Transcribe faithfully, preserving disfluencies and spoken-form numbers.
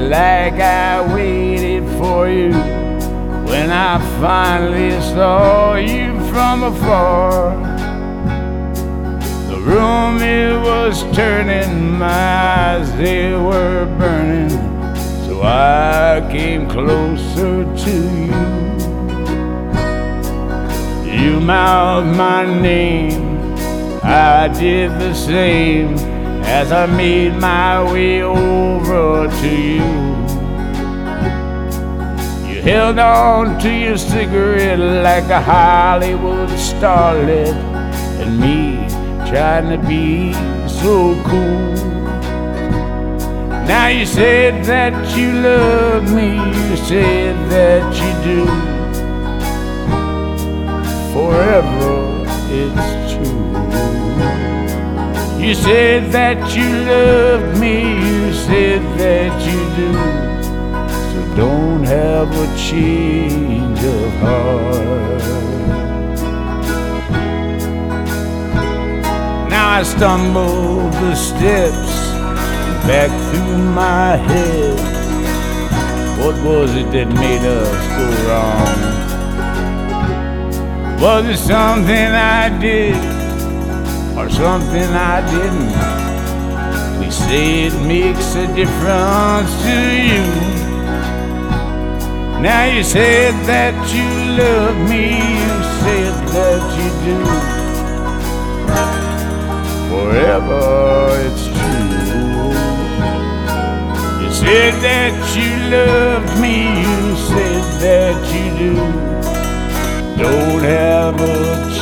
like I waited for you when I finally saw you from afar. The room, it was turning, my eyes, they were burning, so I came closer to you. You mouthed my name, I did the same as I made my way over to you. You held on to your cigarette like a Hollywood starlet, and me trying to be so cool. Now you said that you love me, you said that you do. Forever it's true. You said that you loved me, you said that you do. So don't have a change of heart. Now I stumble the steps back through my head. What was it that made us go wrong? Was it something I did or something I didn't? We say it makes a difference to you. Now you said that you love me, you said that you do. Forever it's true. You said that you loved me, you said that you do. Don't have a